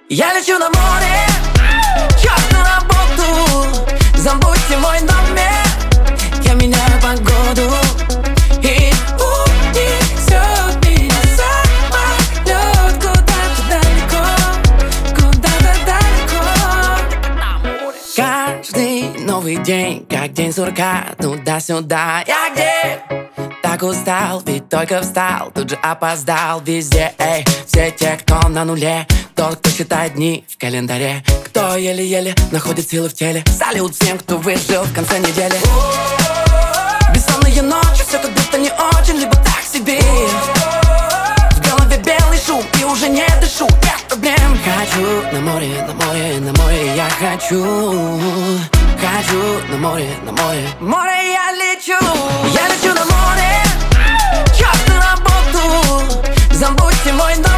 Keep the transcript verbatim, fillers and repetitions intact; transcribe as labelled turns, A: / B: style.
A: Я лечу на море, черт на работу. Забудьте мой номер, я меняю погоду. И унесет меня самолет куда-то далеко, куда-то далеко. Каждый новый день, как день сурка, туда-сюда. Я где? Так устал, ведь только встал, тут же опоздал везде, эй. Все те, кто на нуле, тот, кто считает дни в календаре, кто еле-еле находит силы в теле. Салют всем, кто выжил в конце недели. Бессонные ночи, все как будто не очень, либо так себе. В голове белый шум, и уже не дышу, нет проблем. Хочу на море, на море, на море, я хочу. Хочу на море, на море, море я лечу. Я лечу на море, черт на работу. Забудьте мой дом.